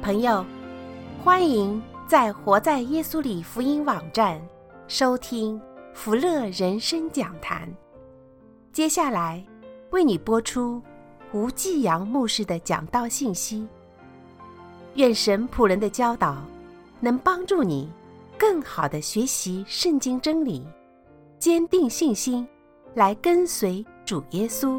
朋友，欢迎在活在耶稣里福音网站收听福乐人生讲坛。接下来为你播出吴继阳牧师的讲道信息。愿神仆人的教导能帮助你更好地学习圣经真理，坚定信心，来跟随主耶稣。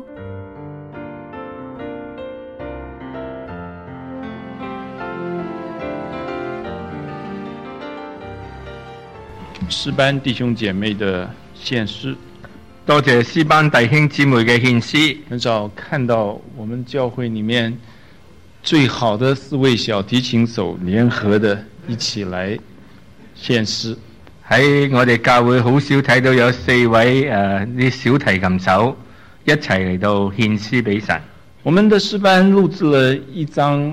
詩班弟兄姐妹的獻詩， 多謝詩班弟兄姊妹嘅獻詩。 很少看到我們教會裡面最好的4位小提琴手聯合的一起來獻詩。 喺我哋教會好少睇到有4位啲小提琴手一齊嚟到獻詩俾神。 我們的詩班錄製了一張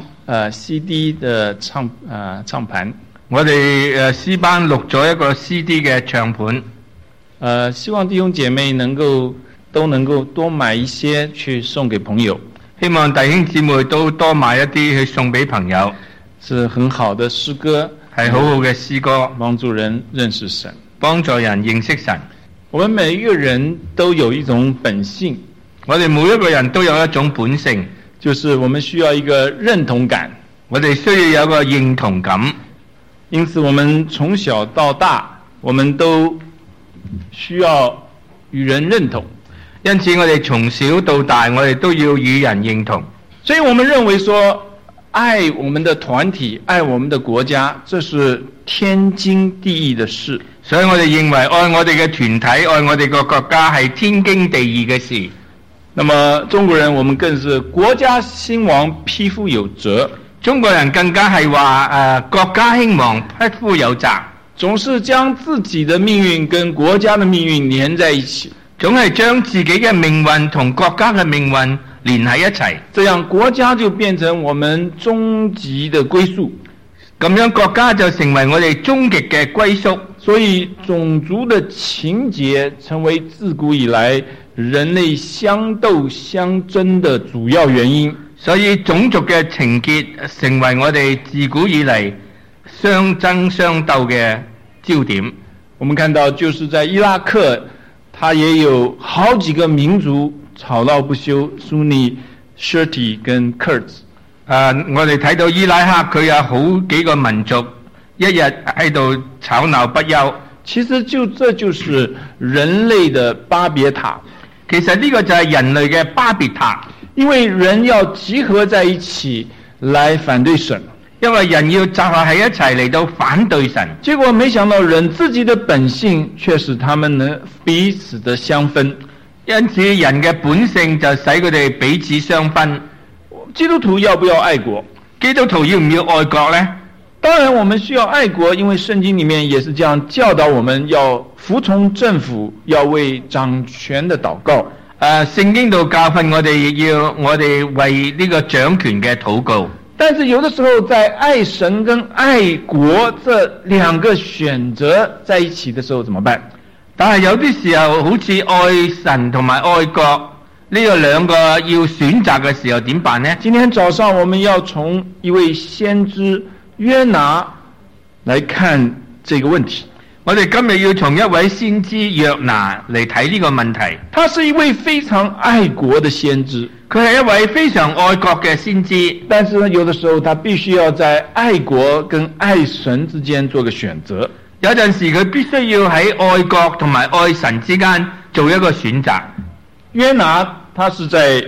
CD 的唱盤。 我哋詩班錄咗一個 CD 嘅唱盤， 希望弟兄姐妹都能夠多買一些去送給朋友。 希望弟兄姊妹都多買一啲去送俾朋友。 是很好的詩歌， 係好好嘅詩歌， 幫助人認識神， 幫助人認識神。 我們每一個人都有一種本性， 我哋每一個人都有一種本性， 就是我們需要一個認同感， 我哋需要有個認同感。 因此我們從小到大我們都需要與人認同， 因此我哋從小到大我哋都要與人認同。 所以我們認為說愛我們的團體，愛我們的國家，這是天經地義的事。 所以我哋認為愛我哋嘅團體，愛我哋個國家係天經地義嘅事。 那麼中國人我們更是國家興亡，匹夫有責。 中國人更加係話國家興亡，匹夫有責， 總是將自己的命運跟國家的命運連在一起， 總係將自己嘅命運同國家嘅命運連喺一齊， 這樣國家就變成我們終極的歸宿， 咁樣國家就成為我哋終極嘅歸宿。 所以種族的情結成為自古以來人類相鬥相爭的主要原因。 所以種族嘅情結成為我哋自古以嚟相爭相鬥嘅焦點。 我們看到就是在伊拉克，它也有好幾個民族吵鬧不休，蘇尼、謝提跟庫爾茲。 我哋睇到伊拉克佢有好幾個民族一日喺度吵鬧不休。 其實這就是人類的巴別塔。 其實呢個就係人類嘅巴別塔。 因為人要集合在一起來反對神， 因為人要集合喺一齊嚟到反對神， 結果沒想到人自己的本性卻使他們能彼此的相分， 因此人嘅本性就使佢哋彼此相分。 基督徒要不要愛國？ 基督徒要唔要愛國呢？ 當然我們需要愛國，因為聖經裡面也是這樣教導我們要服從政府，要為掌權的禱告。 聖經度教訓我哋要我哋為呢個掌權嘅禱告。 但是有的時候在愛神跟愛國這兩個選擇在一起的時候怎麼辦？ 但係有啲時候好似愛神同埋愛國呢個兩個要選擇嘅時候點辦呢？ 今天早上我們要從一位先知約拿來看這個問題。 我哋今日要從一位先知約拿嚟睇呢個問題。 他是一位非常愛國的先知， 佢係一位非常愛國嘅先知， 但是呢，有的時候他必須要在愛國跟愛神之間做個選擇。 有陣時佢必須要喺愛國同埋愛神之間做一個選擇。 約拿他是在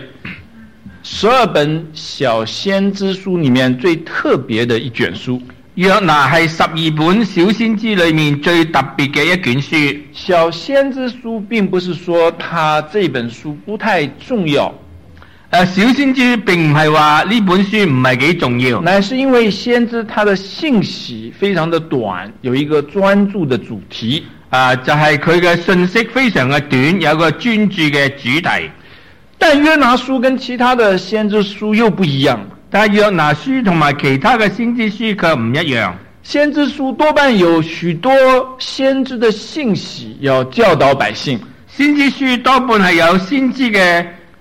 12本小先知書裡面最特別的一卷書。 約拿係12本小先知裏面最特別嘅一卷書。 小先知書並不是說他這本書不太重要， 小先知並唔係話呢本書唔係幾重要， 乃是因為先知他的信息非常的短，有一個專注的主題。 就係佢嘅信息非常嘅短，有個專注嘅主題。 但約拿書跟其他的先知書又不一樣。 但約拿書同埋其他嘅先知書卻唔一樣。 先知書多半有許多先知的信息要教導百姓， 先知書多半係有先知嘅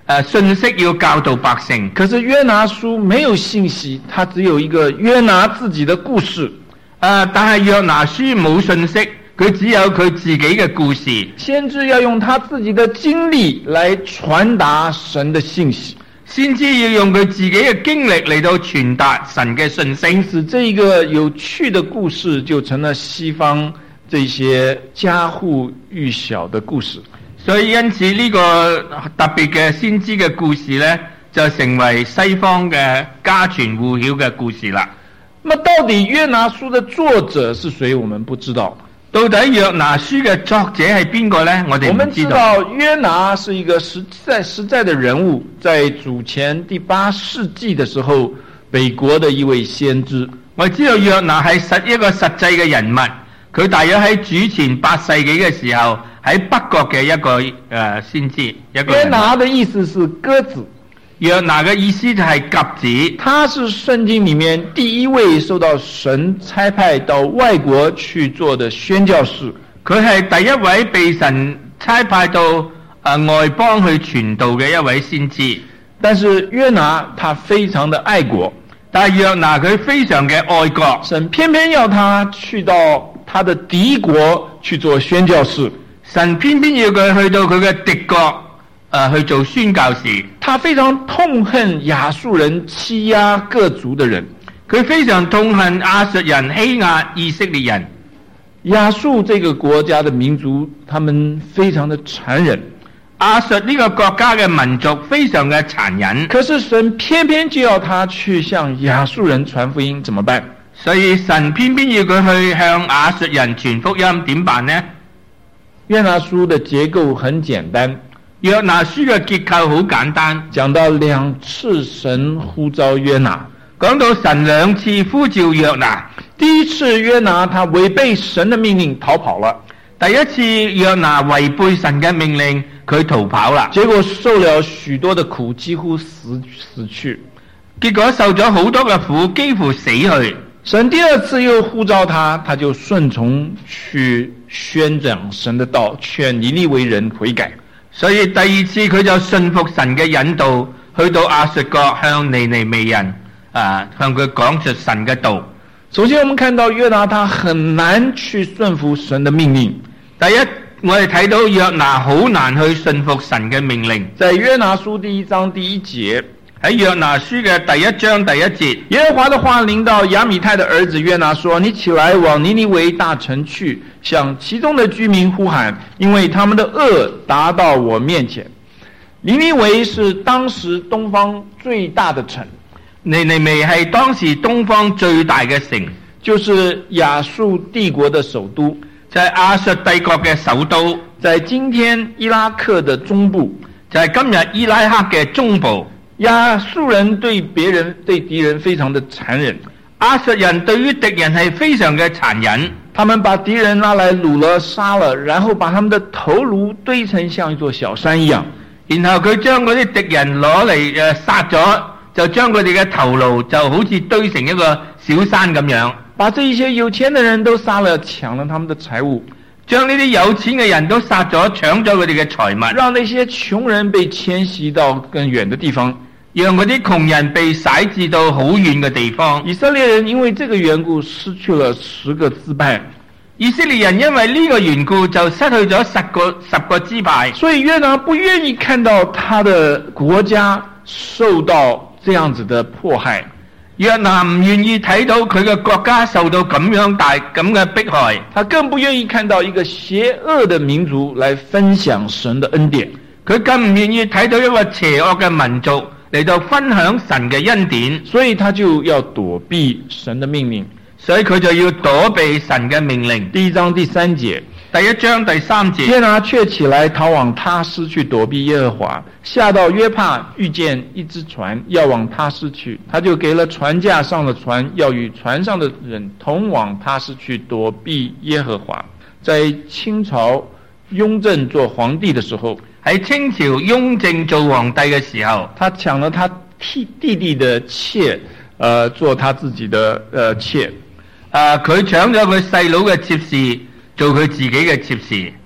信息要教導百姓。 可是約拿書沒有信息，它只有一個約拿自己的故事。 但係約拿書冇信息，佢只有佢自己嘅故事。 先知要用他自己的經歷來傳達神的信息， 先知要用佢自己嘅經歷嚟到傳達神嘅信息。 因此這個有趣的故事就成了西方這些家喻戶曉的故事。 所以因此呢個特別嘅先知嘅故事呢，就成為西方嘅家傳戶曉嘅故事啦。 那麼到底約拿書的作者是誰？我們不知道。 到底約拿書嘅作者係邊個呢？我哋唔知道。 我們知道約拿是一個實在的人物，在主前第8世紀的時候，北國的一位先知。 我知道約拿係一個實際嘅人物，佢大約喺主前8世紀嘅時候喺北國嘅一個先知。一個約拿的意思是鴿子。 約拿嘅意思就係鴿子， 他是聖經裡面第一位受到神差派到外國去做的宣教士。 佢係第一位被神差派到外邦去傳道嘅一位先知。 但是約拿他非常的愛國， 但係約拿佢非常嘅愛國， 神偏偏要他去到他的敵國去做宣教士， 神偏偏要佢去到佢嘅敵國去做宣教士。 他非常痛恨亞述人欺壓各族的人， 佢非常痛恨亞述人欺壓以色列人。 亞述這個國家的民族，他們非常的殘忍。 亞述呢個國家嘅民族非常嘅殘忍。 可是神偏偏就要他去向亞述人傳福音，怎麼辦？ 所以神偏偏要佢去向亞述人傳福音，點辦呢？ 約拿書的結構很簡單。 約拿書嘅結構好簡單， 講到2次神呼召約拿， 講到神2次呼召約拿。 第一次約拿他違背神的命令逃跑了， 第一次約拿違背神嘅命令，佢逃跑啦， 結果受了許多的苦，幾乎死去， 結果受咗好多嘅苦，幾乎死去。 神第2次又呼召他，他就順從去宣講神的道，勸尼尼微人悔改。 所以第2次佢就信服神嘅引導，去到亞述國向尼尼微人向佢講述神嘅道。 首先我們看到約拿他很難去順服神的命令。 第一，我哋睇到約拿好難去信服神嘅命令。 在約拿書第1章第1節， 喺約拿書嘅第1章第1節， 耶和華的話臨到亞米太的兒子約拿說：你起來往尼尼微大城去，向其中的居民呼喊，因為他們的惡達到我面前。尼尼微是當時東方最大的城， 尼尼微係當時東方最大嘅城， 就是亞述帝國的首都， 就係亞述帝國嘅首都， 在今天伊拉克的中部， 就係今日伊拉克嘅中部。 亞述人對敵人非常的殘忍， 亞述人對於敵人係非常嘅殘忍， 他們把敵人拉來擄了殺了，然後把他們的頭顱堆成像一座小山一樣， 然後佢將嗰啲敵人攞嚟殺咗，就將佢哋嘅頭顱就好似堆成一個小山咁樣， 把這一些有錢的人都殺了，搶了他們的財物， 將呢啲有錢嘅人都殺咗，搶咗佢哋嘅財物， 讓那些窮人被遷徙到更遠的地方， 讓嗰啲窮人被徙置到好遠嘅地方。 以色列人因為這個緣故失去了10個支派， 以色列人因為呢個緣故就失去咗十個支派， 所以約拿不願意看到他的國家受到這樣子的迫害。 約拿唔願意睇到佢嘅國家受到咁嘅迫害， 他更不願意看到一個邪惡的民族來分享神的恩典， 佢更唔願意睇到一個邪惡嘅民族嚟到分享神嘅恩典， 所以他就要躲避神的命令， 所以佢就要躲避神嘅命令。 第1章第3節， 第1章第3節， 約拿卻起來逃往他施去躲避耶和華，下到約帕遇見一隻船要往他施去，他就給了船價，上了船，要與船上的人同往他施去躲避耶和華。在清朝雍正做皇帝的時候， 喺清朝雍正做皇帝嘅時候， 他搶了他弟弟的妾，做他自己的妾。 佢搶咗佢細佬嘅妾侍，做佢自己嘅妾侍。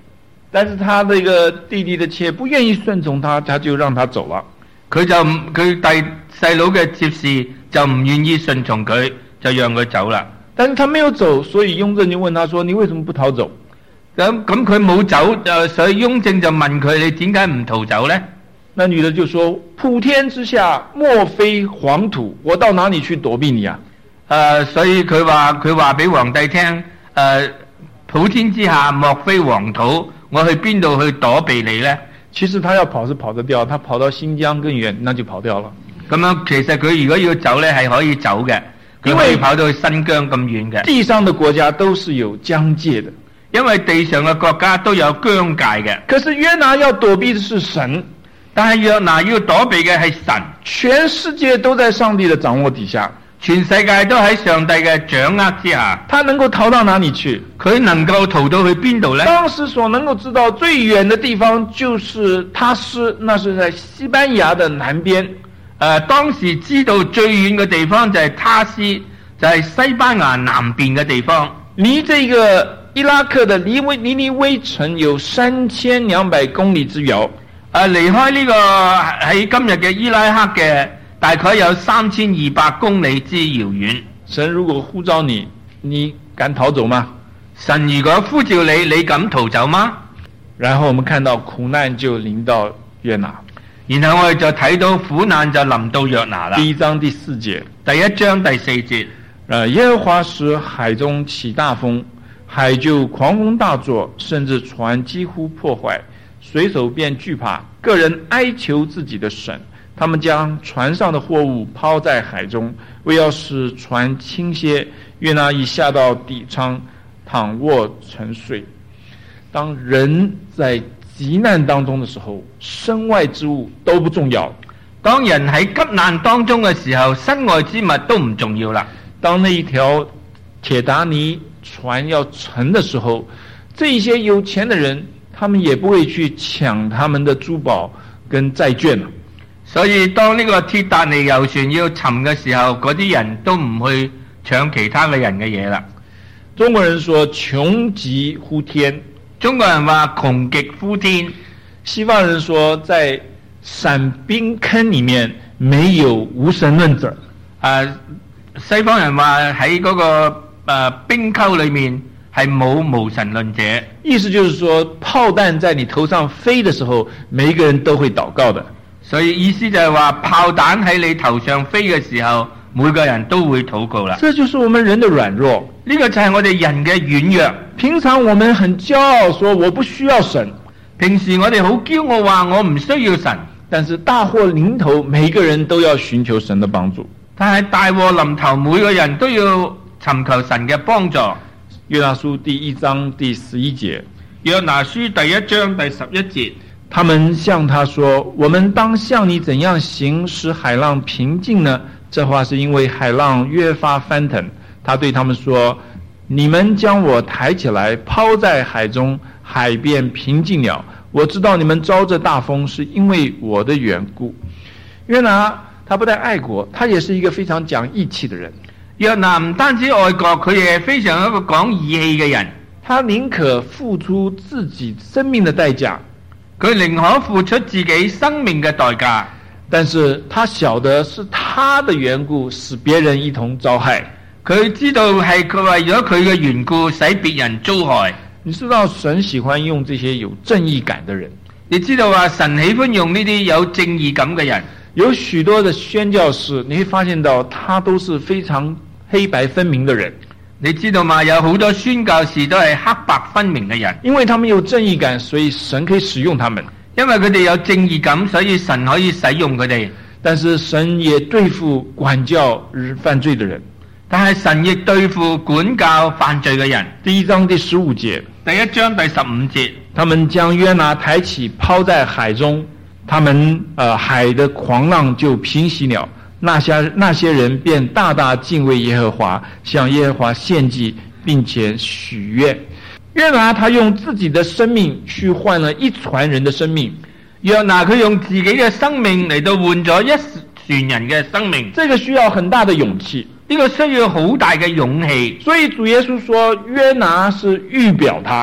但是他这个弟弟的妾不愿意顺从他，他就讓他走了。 佢弟細佬嘅妾侍就唔願意順從佢，就讓佢走啦。 但是他沒有走，所以雍正就問他說：你為什麼不逃走？ 咁佢冇走，所以雍正就問佢：你點解唔逃走呢？ 那女的就說：普天之下莫非黃土，我到哪裡去躲避你啊？ 所以佢話俾皇帝聽，普天之下莫非黃土，我去邊度去躲避你呢？ 其實他要跑是跑得掉，他跑到新疆更遠，那就跑掉了。 咁樣其實佢如果要走呢，係可以走嘅，佢可以跑到去新疆咁遠嘅。 地上的國家都是有疆界的， 因為地上嘅國家都有疆界嘅。 可是約拿要躲避的是神， 但係約拿要躲避嘅係神， 全世界都在上帝的掌握底下， 全世界都喺上帝嘅掌握之下。 他能夠逃到哪裡去？ 佢能夠逃到去邊度呢？ 當時所能夠知道最遠的地方就是他施，那是在西班牙的南邊。 當時知道最遠嘅地方就係他施，就係西班牙南邊嘅地方。 離這個伊拉克的尼尼微城有3200公里之遙。 離開呢個喺今日嘅伊拉克嘅大概有3200公里之遙遠。 神如果呼召你，你敢逃走嗎？ 神如果呼召你，你敢逃走嗎？ 然後我們看到苦難就臨到約拿。 然後我哋就睇到苦難就臨到約拿啦。 第1章第4節， 第1章第4節。 耶和華使海中起大風，海就狂風大作，甚至船幾乎破壞，水手便懼怕，個人哀求自己的神。他們將船上的貨物拋在海中，為要使船傾瀉。約拿已下到底艙，躺臥沉睡。當人在急難當中的時候，身外之物都不重要。 當人喺急難當中嘅時候，身外之物都唔重要啦。 當那一條鐵達尼船要沉的時候，這一些有錢的人，他們也不會去搶他們的珠寶跟債券。 所以當呢個鐵達尼遊船要沉嘅時候，嗰啲人都唔去搶其他嘅人嘅嘢啦。 中國人說窮極呼天， 中國人話窮極呼天。 西方人說在散兵坑裏面沒有無神論者。 西方人話喺嗰個冰溝裏面係冇無神論者。 意思就是說，炮彈在你頭上飛的時候，每一個人都會禱告的。 所以意思就係話，炮彈喺你頭上飛嘅時候，每個人都會禱告啦。 這就是我們人的軟弱， 呢個就係我哋人嘅軟弱。 平常我們很驕傲，說我不需要神。 平時我哋好驕傲話我唔需要神， 但是大禍臨頭，每一個人都要尋求神的幫助。 但係大禍臨頭，每個人都要尋求神嘅幫助。 約拿書第1章第11節， 約拿書第1章第11節。 他們向他說：我們當向你怎樣行，使海浪平靜呢？這話是因為海浪越發翻騰。他對他們說：你們將我抬起來拋在海中，海便平靜了。我知道你們遭這大風是因為我的緣故。約拿他不但愛國，他也是一個非常講義氣的人。 約拿唔單止愛國，佢亦係非常一個講義氣嘅人。 他寧可付出自己生命的代價， 佢寧可付出自己生命嘅代價， 但是他曉得是他的緣故使別人一同遭害。 佢知道係佢為咗佢嘅緣故使別人遭害。 你知道神喜歡用這些有正義感的人， 你知道話神喜歡用呢啲有正義感嘅人。 有許多的宣教士，你會發現到他都是非常黑白分明的人。 你知道嗎？有好多宣教士都係黑白分明嘅人， 因為他們有正義感，所以神可以使用他們。 因為佢哋有正義感，所以神可以使用佢哋。 但是神也對付管教犯罪的人， 但係神亦對付管教犯罪嘅人。 第1章第15節， 第1章第15節， 他們將約拿抬起拋在海中，他們海的狂浪就平息了。那些人便大大敬畏耶和華，向耶和華獻祭，並且許願。約拿他用自己的生命去換了一船人的生命。 約拿佢用自己嘅生命嚟到換咗一船人嘅生命， 這個需要很大的勇氣， 呢個需要好大嘅勇氣。 所以主耶穌說約拿是預表他，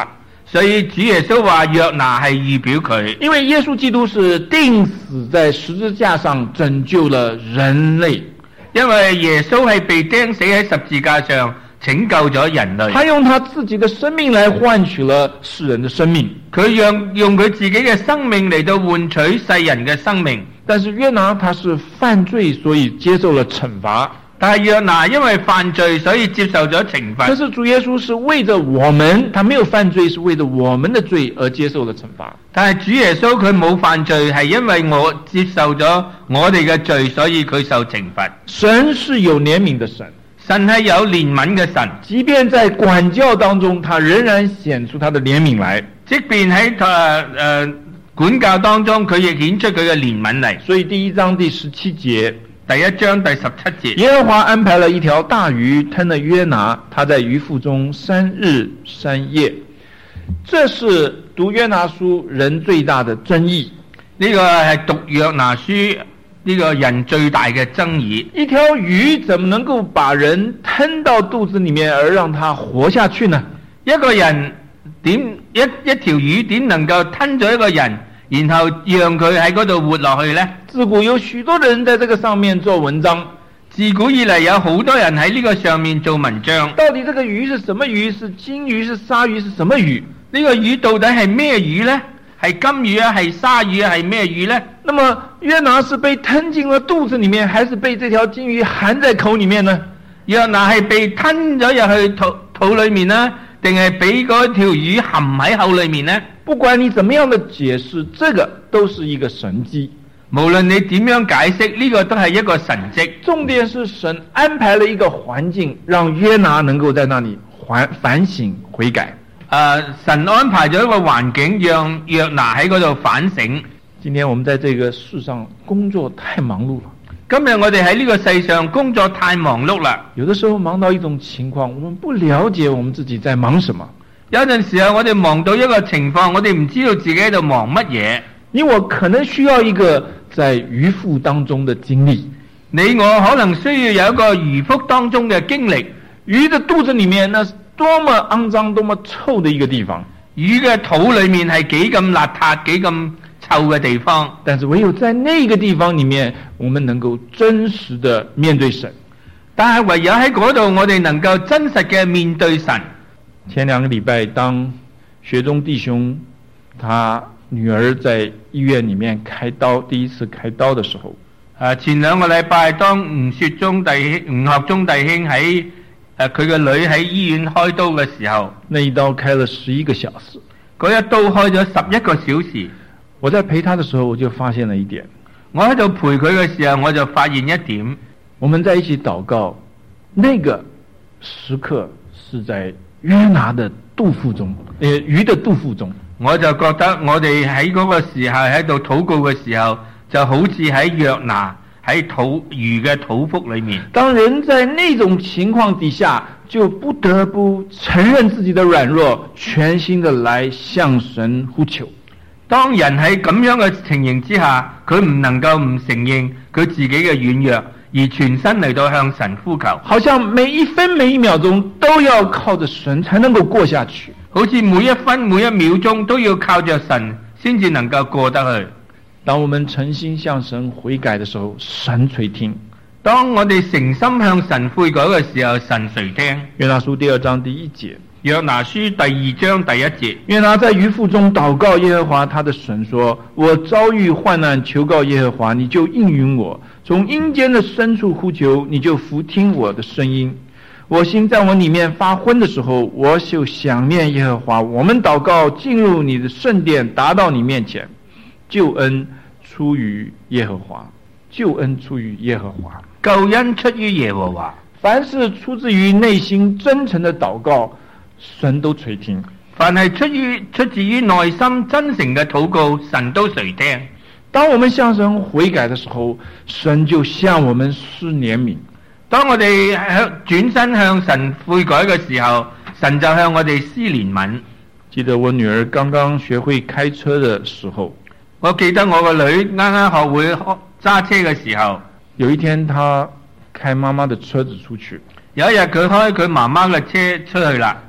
所以主耶穌話約拿係預表佢， 因為耶穌基督是釘死在十字架上，拯救了人類。 因為耶穌係被釘死喺十字架上，拯救咗人類。 他用他自己的生命來換取了世人的生命， 佢用佢自己嘅生命嚟到換取世人嘅生命。 但是約拿他是犯罪，所以接受了懲罰。 但係約拿因為犯罪，所以接受咗懲罰。 可是主耶穌是為着我們，他沒有犯罪，是為着我們的罪而接受了懲罰。 但係主耶穌佢冇犯罪，係因為我接受咗我哋嘅罪，所以佢受懲罰。 神是有憐憫的神， 神係有憐憫嘅神， 即便在管教當中，他仍然顯出他的憐憫來。 即便喺管教當中，佢亦顯出佢嘅憐憫嚟。 所以第1章第17節， 第1章第17節， 耶和華安排了一條大魚吞了約拿，他在魚腹中3日3夜。這是讀約拿書人最大的爭議。 呢個係讀約拿書呢個人最大嘅爭議。 一條魚怎麼能夠把人吞到肚子裡面而讓他活下去呢？ 一個人一條魚點能夠吞咗一個人，然後讓佢喺嗰度活落去呢？ 自古有許多的人在這個上面做文章， 自古以來有好多人喺呢個上面做文章。 到底這個魚是什麼魚？是金魚？是鯊魚？是什麼魚？ 呢個魚到底係咩魚呢？係金魚啊？係鯊魚啊？係咩魚呢？ 那麼約拿是被吞進了肚子裡面，還是被這條金魚含在口裡面呢？ 約拿係被吞咗入去肚裡面呢，定係俾嗰條魚含喺口裡面呢？ 不管你怎麼樣的解釋，這個都是一個神蹟。 無論你點樣解釋，呢個都係一個神蹟。 重點是神安排了一個環境，讓約拿能夠在那裡反省悔改。 神安排咗一個環境，讓約拿喺嗰度反省。 今天我們在這個世上工作太忙碌了。 今日我哋喺呢個世上工作太忙碌啦。 有的時候忙到一種情況，我們不了解我們自己在忙什麼。 有陣時候我哋忙到一個情況，我哋唔知道自己喺度忙乜嘢。 你我可能需要一個在魚腹當中的經歷。 你我可能需要有一個魚腹當中嘅經歷。 魚的肚子裡面，那是多麼骯髒、多麼臭的一個地方。 魚嘅肚裡面係幾咁邋遢、幾咁臭嘅地方。 但是唯有在那個地方裡面，我們能夠真實的面對神。 但係唯有喺嗰度，我哋能夠真實嘅面對神。 前2個禮拜，當學中弟兄他女兒在醫院裡面開刀，第一次開刀的時候， 前2個禮拜，當吳學中弟兄喺佢嘅女喺醫院開刀嘅時候， 那一刀開了11個小時， 嗰一刀開咗11個小時。 我在陪他的時候，我就發現了一點。 我喺度陪佢嘅時候，我就發現一點。 我們在一起禱告，那個時刻是在約拿的肚腹中，魚的肚腹中。 我就覺得我哋喺嗰個時候喺度禱告嘅時候，就好似喺約拿喺魚嘅肚腹裏面。 當人在那種情況底下，就不得不承認自己的軟弱，全心的來向神呼求。 當人喺咁樣嘅情形之下，佢唔能夠唔承認佢自己嘅軟弱，而全身嚟到向神呼求， 好像每一分每一秒鐘都要靠着神才能夠過下去， 好似每一分每一秒鐘都要靠着神先至能夠過得去。 當我們誠心向神悔改的時候，神垂聽； 當我哋誠心向神悔改嘅時候，神垂聽。 約拿書第2章第1節。 約拿書第2章第1節， 約拿在魚腹中禱告耶和華他的神說：我遭遇患難，求告耶和華，你就應允我；從陰間的深處呼求，你就俯聽我的聲音。我心在我裡面發昏的時候，我就想念耶和華。我們禱告進入你的聖殿，達到你面前。救恩出於耶和華，救恩出於耶和華， 救恩出於耶和華。 凡是出自於內心真誠的禱告，神都垂聽。 凡係出自於內心真誠嘅禱告，神都垂聽。 當我們向神悔改的時候，神就向我們施憐憫。 當我哋轉身向神悔改嘅時候，神就向我哋施憐憫。 記得我女兒剛剛學會開車的時候， 我記得我個女啱啱學會揸車嘅時候， 有一天她開媽媽的車子出去。 有一日佢開佢媽媽嘅車出去啦。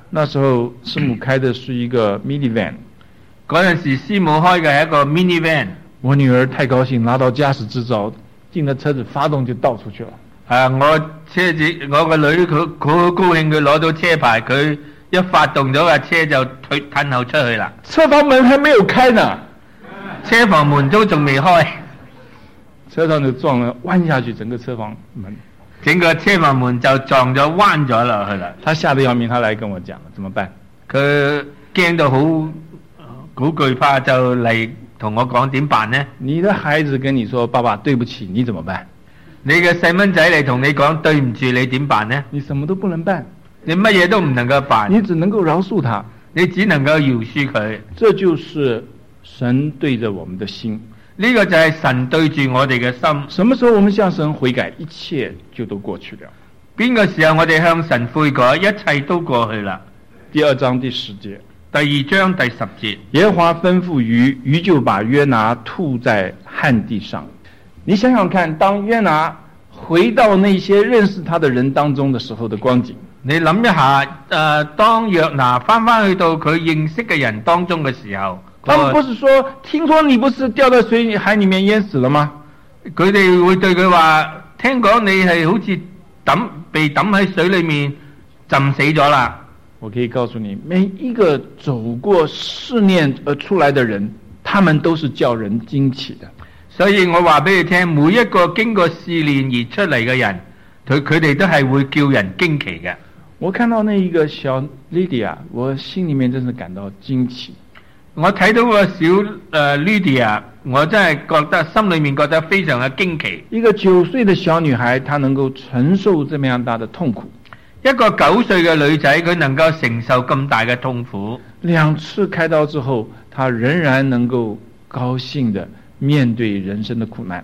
那時候師母開的是一個 minivan， 嗰陣時師母開嘅係一個 minivan。 我女兒太高興，拿到駕駛執照，進了車子發動就到處去了。 我個女佢好高興，佢攞到車牌，佢一發動咗架車就褪後出去啦。 車房門還沒有開呢， 車房門都仲未開， 車上就撞了，彎下去，整個車房門， 整個車房門就撞咗彎咗落去啦。 他嚇得要命，他來跟我講，怎麼辦？ 佢驚到好懼怕，就嚟同我講點辦呢？ 你的孩子跟你說爸爸對不起，你怎麼辦？ 你嘅細蚊仔嚟同你講對唔住，你點辦呢？ 你什麼都不能辦， 你乜嘢都唔能夠辦， 你只能夠饒恕他， 你只能夠饒恕佢。 這就是神對着我們的心， 呢個就係神對住我哋嘅心。 什麼時候我們向神悔改，一切就都過去了。 邊個時候我哋向神悔改，一切都過去啦。 第2章第10節， 第2章第10節， 耶和華吩咐魚，魚就把約拿吐在旱地上。你想想看，當約拿回到那些認識他的人當中的時候的光景， 你諗一下，當約拿翻去到佢認識嘅人當中嘅時候， 他們不是說聽說你不是掉在水海裡面淹死了嗎？ 佢哋會對佢話，聽講你係好似被抌喺水裡面浸死咗啦。 我可以告訴你，每一個走過試煉而出來的人，他們都是叫人驚奇的。 所以我話俾你聽，每一個經過試煉而出嚟嘅人，佢哋都係會叫人驚奇嘅。 我看到那一個小 Lydia， 我心裡面真是感到驚奇。 我睇到個小Lydia， 我真係覺得心裡面覺得非常嘅驚奇。 一個9歲的小女孩，她能夠承受這麼樣大的痛苦。 一個9歲嘅女仔，佢能夠承受咁大嘅痛苦。 2次開刀之後，她仍然能夠高興地面對人生的苦難。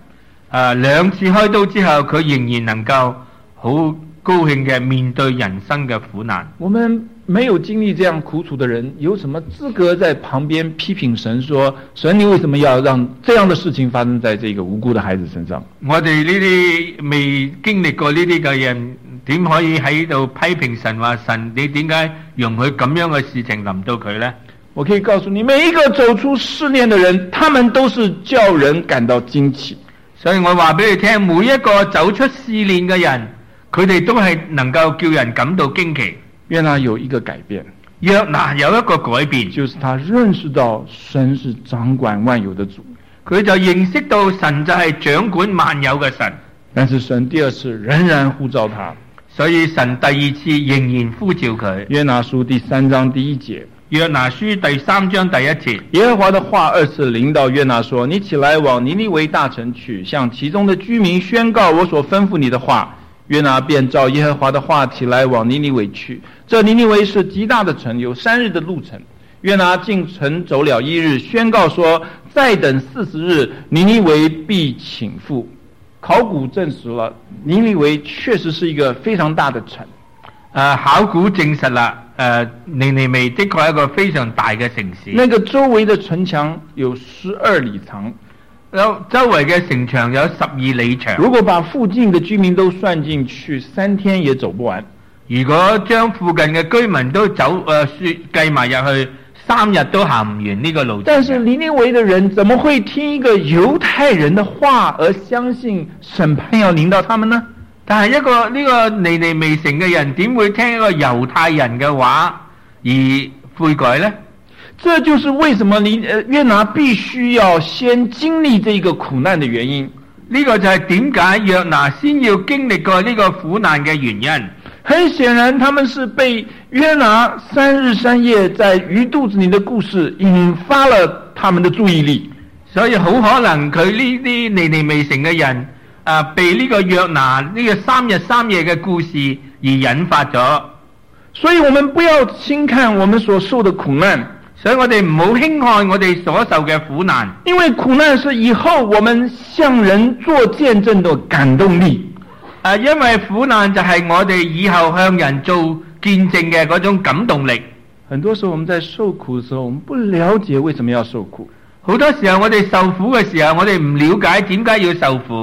2次開刀之後，佢仍然能夠好高興嘅面對人生嘅苦難。 我們沒有經歷這樣苦楚的人，有什麼資格在旁邊批評神說，神你為什麼要讓這樣的事情發生在這個無辜的孩子身上？ 我哋呢啲未經歷過呢啲嘅人，點可以喺度批評神話，神你點解容許咁樣嘅事情臨到佢呢？ 我可以告訴你，每一個走出試煉的人，他們都是叫人感到驚奇。 所以我話俾你聽，每一個走出試煉嘅人，佢哋都係能夠叫人感到驚奇。 約拿有一個改變， 約拿有一個改變， 就是他認識到神是掌管萬有的主， 佢就認識到神就係掌管萬有嘅神。 但是神第2次仍然呼召他， 所以神第2次仍然呼召佢。 約拿書第3章第1節， 約拿書第3章第1節， 耶和華的話2次臨到約拿說，你起來往尼尼微大城去，向其中的居民宣告我所吩咐你的話。約拿便照耶和華的話起來往尼尼微去。這尼尼微是極大的城，有3日的路程。約拿進城走了1日，宣告說再等40日，尼尼微必傾覆。考古證實了，尼尼微確實是一個非常大的城。 考古證實啦，尼尼微的確係一個非常大嘅城市。 那個周圍的城牆有12里長， 周圍嘅城牆有12里長。 如果把附近的居民都算進去，3天也走不完。 如果將附近嘅居民都計埋入去，3日都行唔完呢個路程。 但是尼尼微的人怎麼會聽一個猶太人的話而相信審判要臨到他們呢？ 但係呢個尼尼微城嘅人點會聽一個猶太人嘅話而悔改呢？ 這就是為什麼約拿必須要先經歷這個苦難的原因。 呢個就係點解約拿先要經歷過呢個苦難嘅原因。 很顯然，他們是被約拿3日3夜在魚肚子裡的故事引發了他們的注意力， 所以好可能佢呢啲尼尼微城嘅人被呢個約拿呢個3日3夜嘅故事而引發咗。 所以我們不要輕看我們所受的苦難， 所以我哋唔好輕看我哋所受嘅苦難， 因為苦難是以後我們向人做見證的感動力。 因為苦難就係我哋以後向人做見證嘅嗰種感動力。 很多時候我們在受苦的時候，我們不了解為什麼要受苦。 好多時候我哋受苦嘅時候，我哋唔了解點解要受苦。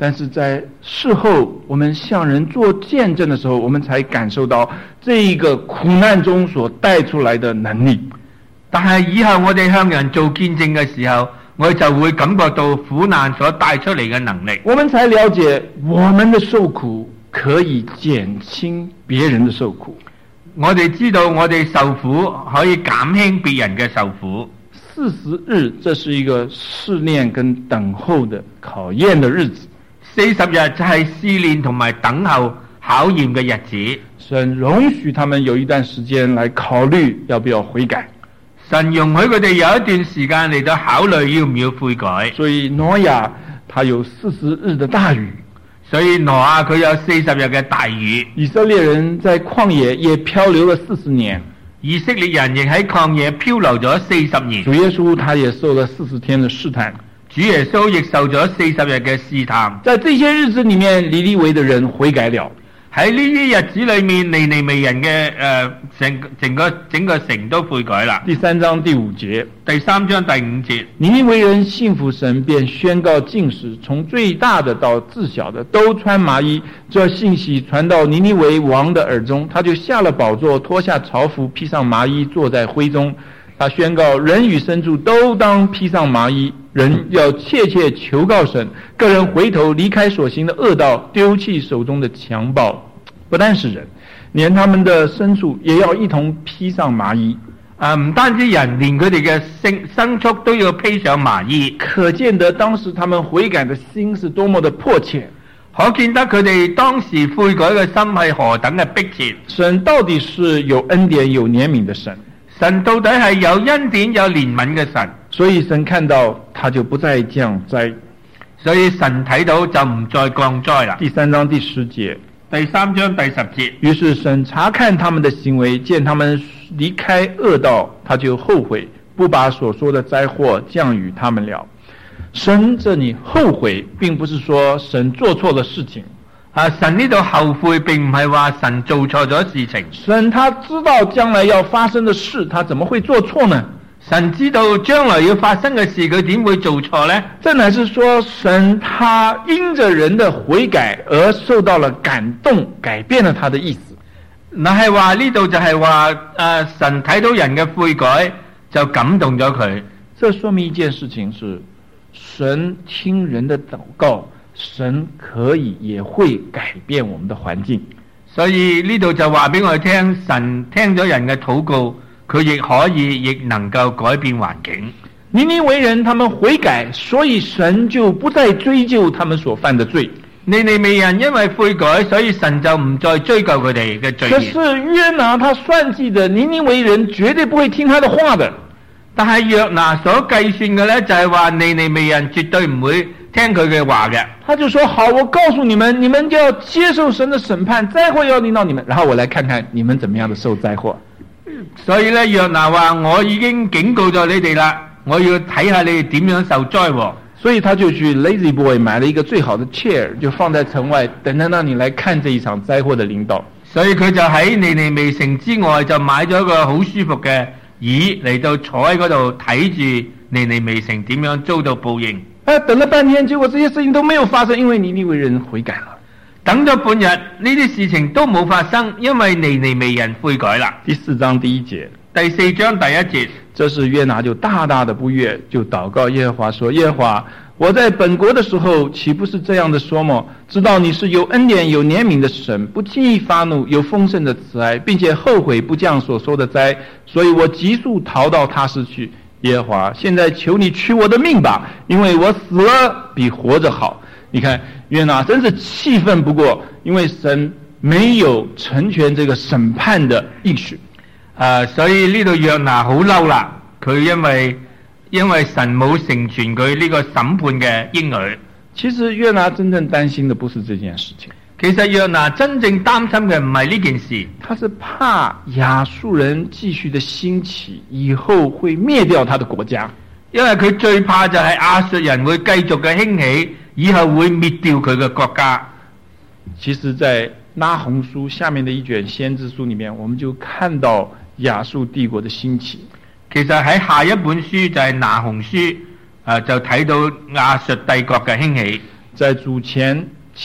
但是在事后我们向人做见证的时候，我们才感受到这一个苦難中所帶出來的能力。 但係以後我哋向人做見證嘅時候，我哋就會感覺到苦難所帶出嚟嘅能力。 我們才了解我們的受苦可以減輕別人的受苦。 我哋知道我哋受苦可以減輕別人嘅受苦。 40日，這是一個試煉跟等候的考驗的日子。 40日就係試煉同埋等候考驗嘅日子。 神容許他們有一段時間來考慮要不要悔改。 神容許佢哋有一段時間嚟到考慮要唔要悔改。 所以挪亞他有40日的大雨。 所以挪亞佢有40日嘅大雨。 以色列人在曠野也漂流了40年。 以色列人亦喺曠野漂流咗40年。 主耶穌他也受了40天的試探。 主耶穌亦受咗40日嘅試探。 在這些日子裏面，尼尼微的人悔改了。 喺呢啲日子裏面，尼尼微人嘅整個城都悔改啦。 第3章第5節。 第3章第5節。 尼尼微人信服神，便宣告禁食，從最大的到至小的都穿麻衣。這信息傳到尼尼微王的耳中，他就下了寶座，脫下朝服，披上麻衣，坐在灰中。他宣告人與牲畜都當披上麻衣，人要切切求告神，個人回頭離開所行的惡道，丟棄手中的強暴。不但是人，連他們的牲畜也要一同披上麻衣。 唔單止人，連佢哋嘅牲畜都要披上麻衣。 可見得當時他們悔改的心是多麼的迫切， 可見得佢哋當時悔改嘅心係何等嘅迫切。 神到底是有恩典有憐憫的神。 神到底係有恩典有憐憫嘅神， 所以神看到他就不再降災， 所以神睇到就唔再降災啦。 第3章第10節。 第3章第10節。 於是神查看他們的行為，見他們離開惡道，他就後悔，不把所說的災禍降與他們了。神這裡後悔，並不是說神做錯了事情。 神呢度後悔並唔係話神做錯咗事情。 神他知道將來要發生的事，他怎麼會做錯呢？ 神知道將來要發生嘅事，佢點會做錯呢？ 這乃是說神他因着人的悔改而受到了感動，改變了他的意思。 那係話呢度就係話神睇到人嘅悔改就感動咗佢。 這說明一件事情是，神聽人的禱告，神可以也會改變我們的環境。 所以呢度就話俾我哋聽，神聽咗人嘅禱告，佢亦可以亦能夠改變環境。 尼尼微人他們悔改，所以神就不再追究他們所犯的罪。 尼尼微人因為悔改，所以神就唔再追究佢哋嘅罪孽。 可是約拿他算計的尼尼微人絕對不會聽他的話的。 但係約拿所計算嘅呢，就係話尼尼微人絕對唔會聽佢嘅話嘅。 他就說好，我告訴你們，你們就要接受神的審判，災禍要臨到你們，然後我來看看你們怎麼樣的受災禍。 所以呢，約拿話我已經警告咗你哋啦，我要睇下你哋點樣受災禍。 所以他就去 Lazy Boy 買了一個最好的 chair， 就放在城外，等着讓你來看這一場災禍的臨到。 所以佢就喺尼尼微城之外就買咗一個好舒服嘅椅嚟到坐喺嗰度睇住尼尼微城點樣遭到報應。 等了半天，結果這些事情都沒有發生，因為尼尼微人悔改了。 等咗半日，呢啲事情都冇發生，因為尼尼微人悔改啦。 第4章第1節。 第4章第1節。 這時約拿就大大的不悅，就禱告耶和華說：耶和華，我在本國的時候，豈不是這樣的說麼？知道你是有恩典有憐憫的神，不輕易發怒，有豐盛的慈愛，並且後悔不降所說的災，所以我急速逃到他施去。耶和華，現在求你取我的命吧，因為我死了比活着好。你看約拿真是氣憤不過，因為神沒有成全這個審判的應許。 所以呢度約拿好嬲啦，佢因為神冇成全佢呢個審判嘅應許。 其實約拿真正擔心的不是這件事情。 其實約拿真正擔心嘅唔係呢件事， 他是怕亞述人繼續的興起，以後會滅掉他的國家。 因為佢最怕就係亞述人會繼續嘅興起，以後會滅掉佢嘅國家。 其實在拉鴻書下面的一卷先知書裏面，我們就看到亞述帝國的興起。 其實喺下一本書就係拿鴻書，就睇到亞述帝國嘅興起。 在主前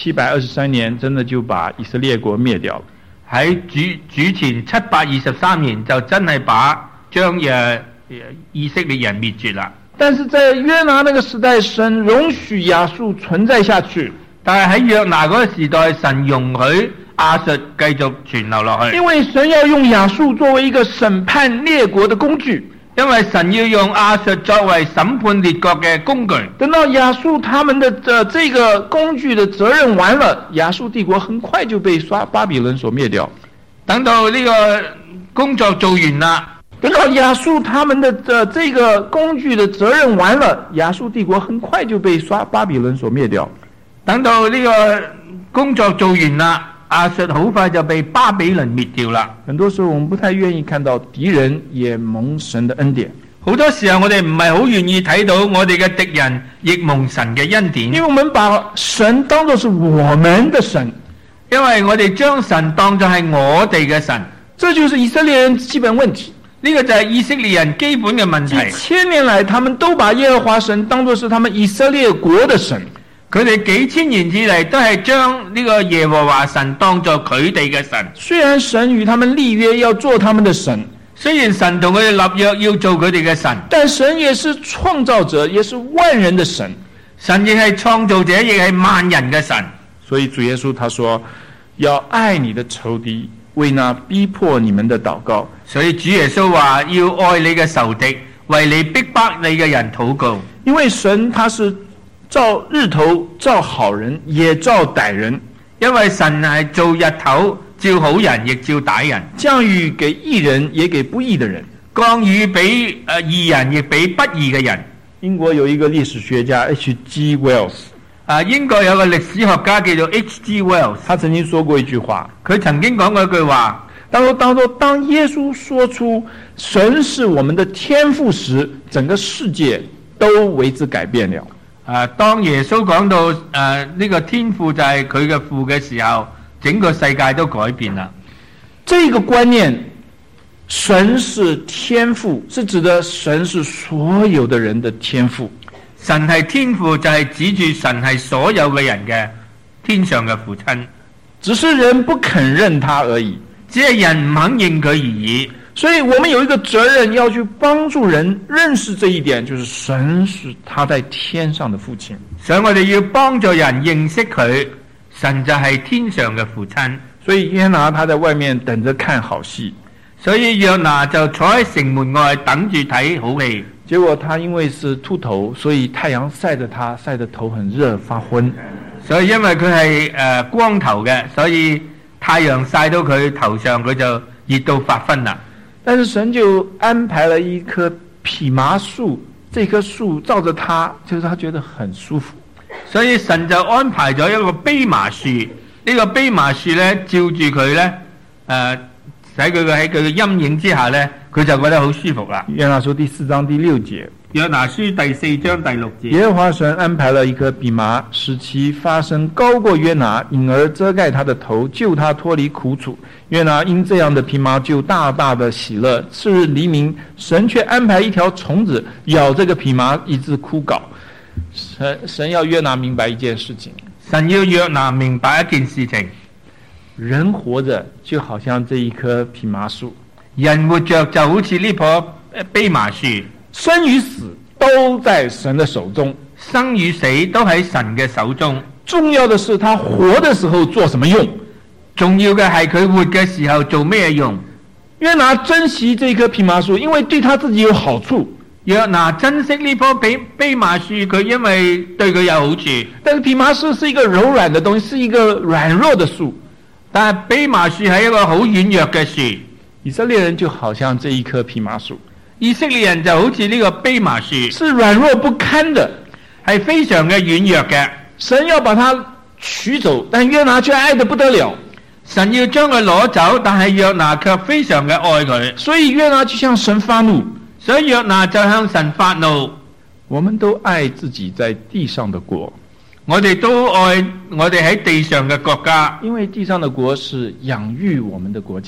723年，真的就把以色列国灭掉了。 喺主前723年就真係將以色列人滅絕啦。 但是在約拿那個時代，神容許亞述存在下去。 但係喺約拿嗰個時代，神容許亞述繼續存留落去。 因為神要用亞述作為一個審判列國的工具。 因為神要用亞述作為審判列國嘅工具。 等到亞述他們的這個工具的責任完了，亞述帝國很快就被巴比倫所滅掉。 等到呢個工作做完啦。 等到亞述他們的這個工具的責任完了，亞述帝國很快就被巴比倫所滅掉。 等到呢個工作做完啦，亞述好快就被巴比倫滅掉啦。 很多時候我們不太願意看到敵人也蒙神的恩典。 好多時候我哋唔係好願意睇到我哋嘅敵人亦蒙神嘅恩典。 因為我們把神當作是我們的神， 因為我哋將神當作係我哋嘅神。 這就是以色列人基本問題。 呢個就係以色列人基本嘅問題。 幾千年來，他們都把耶和華神當作是他們以色列國的神。 佢哋幾千年以嚟都係將呢個耶和華神當作佢哋嘅神。 雖然神與他們立約要做他們的神， 雖然神同佢哋立約要做佢哋嘅神， 但神也是創造者，也是萬人的神。 神亦係創造者，亦係萬人嘅神。 所以主耶穌他說，要愛你的仇敵，為那逼迫你們的禱告。 所以主耶穌話要愛你嘅仇敵，為你逼迫你嘅人禱告。 因為神他是照日頭照好人，也照歹人。 因為神係做日頭照好人，亦照歹人。 降雨給義人，也給不義的人。 降雨俾義人，亦俾不義嘅人。 英國有一個歷史學家 H.G. Wells。 英國有個歷史學家叫做 H.G. Wells， 他曾經說過一句話。 佢曾經講過一句話。 當耶穌說出神是我們的天父時，整個世界都為之改變了。 當耶穌講到呢個天父就係佢嘅父嘅時候，整個世界都改變啦。 這個觀念，神是天父，是指的神是所有的人的天父。 神係天父就係指住神係所有嘅人嘅天上嘅父親， 只是人不肯認他而已。 只係人唔肯認佢而已。 所以我們有一個責任要去幫助人認識這一點，就是神是他在天上的父親。 所以我哋要幫助人認識佢，神就係天上嘅父親。 所以約拿他在外面等着看好戲， 所以約拿就坐喺城門外等住睇好戲。 結果他因為是禿頭，所以太陽曬着他，曬得頭很熱發昏。 所以因為佢係光頭嘅，所以太陽曬到佢頭上，佢就熱到發昏啦。 但是神就安排了一棵蓖麻樹，這棵樹照着他，就是他覺得很舒服。 所以神就安排咗一個蓖麻樹，呢個蓖麻樹咧照住佢咧，使佢喺佢嘅陰影之下咧，佢就覺得好舒服啦。 約拿書第4章第6節。 約拿書第4章第6節。 耶和華神安排了一棵蓖麻，使其發生高過約拿，因而遮蓋他的頭，救他脫離苦楚。約拿因這樣的蓖麻就大大的喜樂。次日黎明，神卻安排一條蟲子咬這個蓖麻，以致枯槁。神要約拿明白一件事情。 神要約拿明白一件事情。 人活着就好像這一棵蓖麻樹， 人活着就好似呢棵蓖麻樹， 生與死都在神的手中， 生與死都喺神嘅手中。 重要的是他活的時候做什麼用， 重要嘅係佢活嘅時候做咩用。 約拿珍惜這棵蓖麻樹，因為對他自己有好處。 約拿珍惜呢棵蓖麻樹，佢因為對佢有好處。 但是蓖麻樹是一個柔軟的東西，是一個軟弱的樹。 但係蓖麻樹係一個好軟弱嘅樹。 以色列人就好像這一棵蓖麻樹， 以色列人就好似呢個蓖麻樹， 是軟弱不堪的， 係非常嘅軟弱嘅。 神要把它取走，但約拿卻愛得不得了。 神要將佢攞走，但係約拿卻非常嘅愛佢。 所以約拿就向神發怒， 所以約拿就向神發怒。 我們都愛自己在地上的國， 我哋都愛我哋喺地上嘅國家， 因為地上的國是養育我們的國家，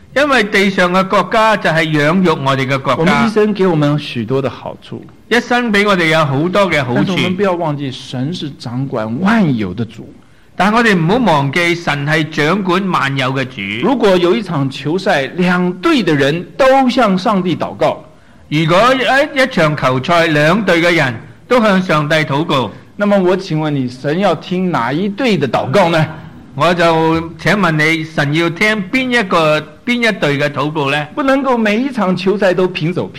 因為地上嘅國家就係養育我哋嘅國我們一家， 生給我們許多的好處， 一生俾我哋有好多嘅好但是我們不處。 要忘記，神是掌管萬有的主。 但我哋唔好忘記，神係掌管萬有嘅主。 如果有一場球賽，兩隊的人都向上帝禱告， 如果一場球賽，兩隊嘅人都向上帝禱告， 那麼我請問你，神要聽哪一隊的禱告呢？ 我就請問你，神要聽邊一隊嘅禱告呢？ 不能夠每一場球賽都平手，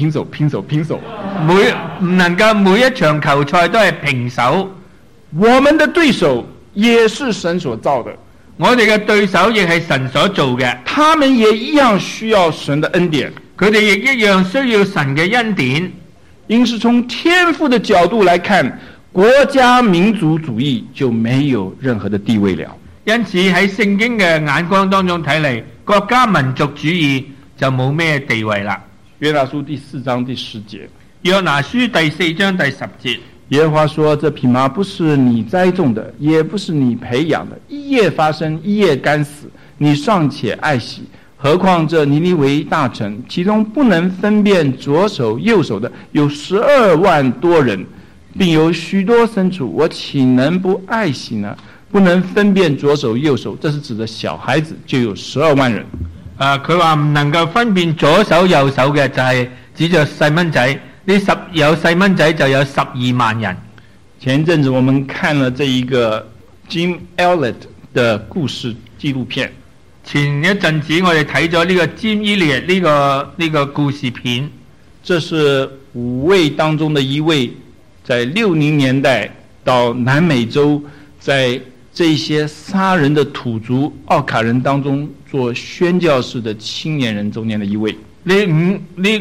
唔能夠每一場球賽都係平手。 我們的對手也是神所造的， 我哋嘅對手亦係神所做嘅， 他們也一樣需要神的恩典。 佢哋亦一樣需要神嘅恩典。 因此從天父的角度來看，國家民族主義就沒有任何的地位了。 因此喺聖經嘅眼光當中睇嚟，國家民族主義就冇咩地位啦。 約拿書第4章第10節， 約拿書第4章第10節， 耶和華說：這蓖麻不是你栽種的，也不是你培養的，一夜發生，一夜乾死，你尚且愛惜，何況這尼尼微大城，其中不能分辨左手右手的有12萬多人，並有許多牲畜，我豈能不愛惜呢？不能分辨左手右手，這是指的小孩子就有12萬人。 佢話唔能夠分辨左手右手嘅就係指着細蚊仔，有細蚊仔就有12萬人。 前一陣子我們看了這一個 Jim Elliot 的故事紀錄片。 前一陣子我哋睇咗呢個 Jim Elliot 呢個故事片， 這是5位當中的一位，在60年代到南美洲，在這些殺人的土族奧卡人當中做宣教士的青年人中間的一位。 Jim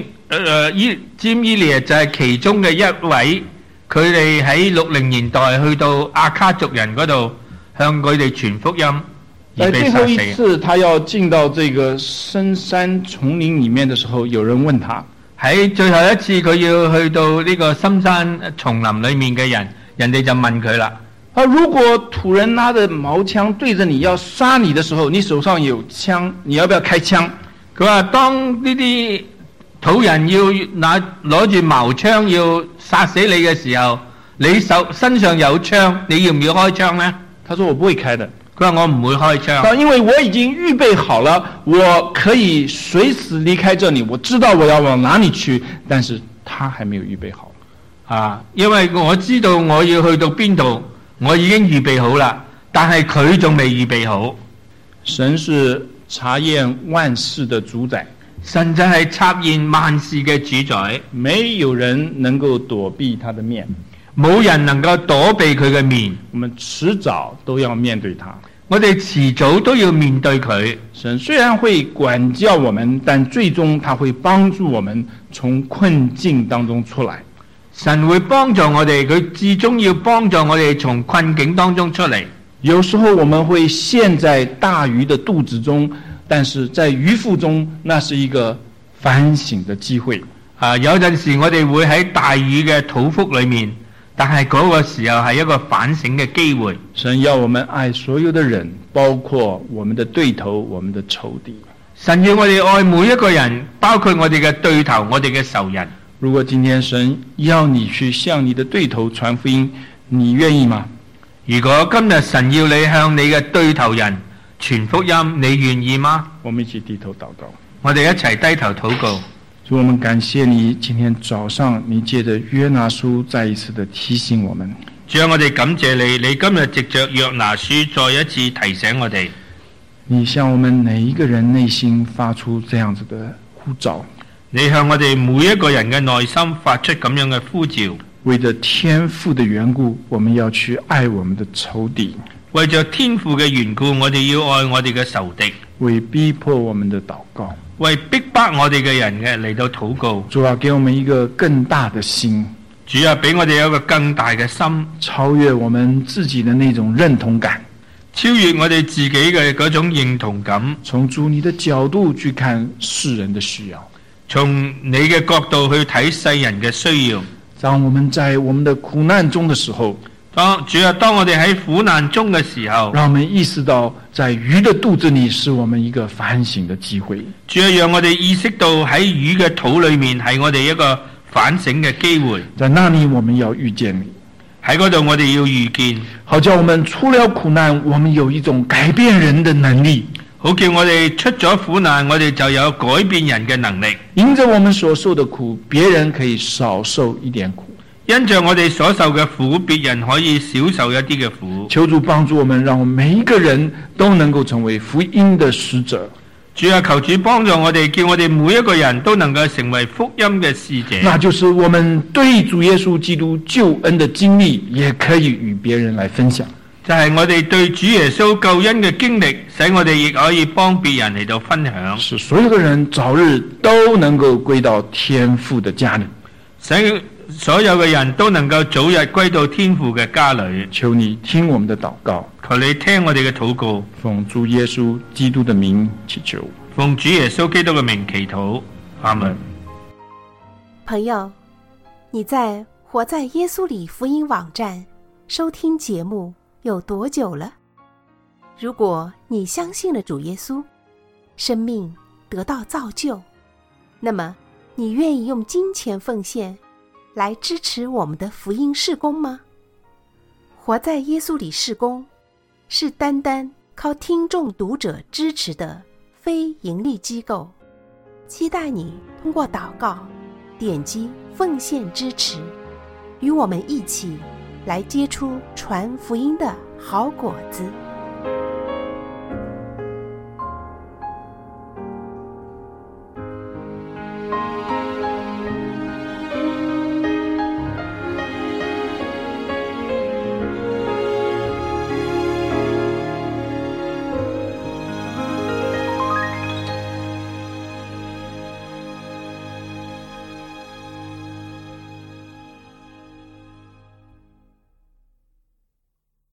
Elliot 就係其中嘅一位，佢哋喺60年代去到阿卡族人嗰度向佢哋傳福音。 在最後一次他要進到這個深山叢林裏面的時候，有人問他， 喺最後一次佢要去到呢個深山叢林裏面嘅人，人哋就問佢啦。 如果土人拿着矛槍對着你要殺你的時候，你手上有槍，你要不要開槍？ 佢話當呢啲土人要攞住矛槍要殺死你嘅時候，你身上有槍，你要唔要開槍呢？ 他說我不會開的。 佢話我唔會開槍， 因為我已經預備好了，我可以隨時離開這裡，我知道我要往哪裡去，但是他還沒有預備好。 因為我知道我要去到邊度，我已經預備好啦，但係佢仲未預備好。 神是察驗萬事的主宰， 神就係察驗萬事嘅主宰， 沒有人能夠躲避他的面， 冇人能夠躲避佢嘅面， 我們遲早都要面對他。 我哋遲早都要面對佢。 神雖然會管教我們，但最終他會幫助我們從困境當中出來。 神會幫助我哋，佢至終要幫助我哋從困境當中出嚟。 有時候我們會陷在大魚的肚子中，但是在魚腹中，那是一個反省的機會。 有陣時我哋會喺大魚嘅肚腹裏面，但係嗰個時候係一個反省嘅機會。 神要我們愛所有的人，包括我們的對頭、我們的仇敵。 神要我哋愛每一個人，包括我哋嘅對頭、我哋嘅仇人。 如果今天神要你去向你的對頭傳福音，你願意嗎？ 如果今日神要你向你嘅對頭人傳福音，你願意嗎？ 我們一起低頭禱告。 我哋一齊低頭禱告。 主，我們感謝你，今天早上你借着約拿書再一次的提醒我們。 主啊，我哋感謝你，你今日藉着約拿書再一次提醒我哋。 你向我們每一個人內心發出這樣子的呼召。 你向我哋每一個人嘅內心發出咁樣嘅呼召。 為着天父的緣故，我們要去愛我們的仇敵。 為着天父嘅緣故，我哋要愛我哋嘅仇敵。 為逼迫我們的禱告， 為逼迫我哋嘅人嘅嚟到禱告。 主啊，給我們一個更大的心。 主啊，俾我哋有一個更大嘅心， 超越我們自己的那種認同感， 超越我哋自己嘅嗰種認同感。 從主你的角度去看世人的需要， 從你嘅角度去睇世人嘅需要。 當我們在我們的苦難中的時候， 主啊，當我哋喺苦難中嘅時候， 讓我們意識到在魚的肚子裏是我們一個反省的機會。 主啊，讓我哋意識到喺魚嘅肚裏面係我哋一個反省嘅機會。 在那裏我們要遇見你， 喺嗰度我哋要遇見， 好叫我們出了苦難，我們有一種改變人的能力。 好叫我哋出咗苦難，我哋就有改變人嘅能力。 因着我們所受的苦，別人可以少受一點苦。 因着我哋所受嘅苦，別人可以少受一啲嘅苦。 求主幫助我們，讓我們每一個人都能夠成為福音的使者。 主啊，求主幫助我哋，叫我哋每一個人都能夠成為福音嘅使者。 那就是我們對主耶穌基督救恩的經歷，也可以與別人來分享。 就係我哋對主耶穌救恩嘅經歷，使我哋亦可以幫別人嚟到分享， 使所有的人早日都能夠歸到天父的家裏， 使所有嘅人都能夠早日歸到天父嘅家裏。 求你聽我們的禱告， 求你聽我哋嘅禱告， 奉主耶穌基督的名祈求， 奉主耶穌基督嘅名祈禱，阿門。 朋友，你在活在耶穌裡福音網站收聽節目有多久了？如果你相信了主耶穌，生命得到造就，那麼你願意用金錢奉獻來支持我們的福音事工嗎？活在耶穌裡事工是單單靠聽眾讀者支持的非盈利機構，期待你通過禱告點擊奉獻支持，與我們一起來結出傳福音的好果子。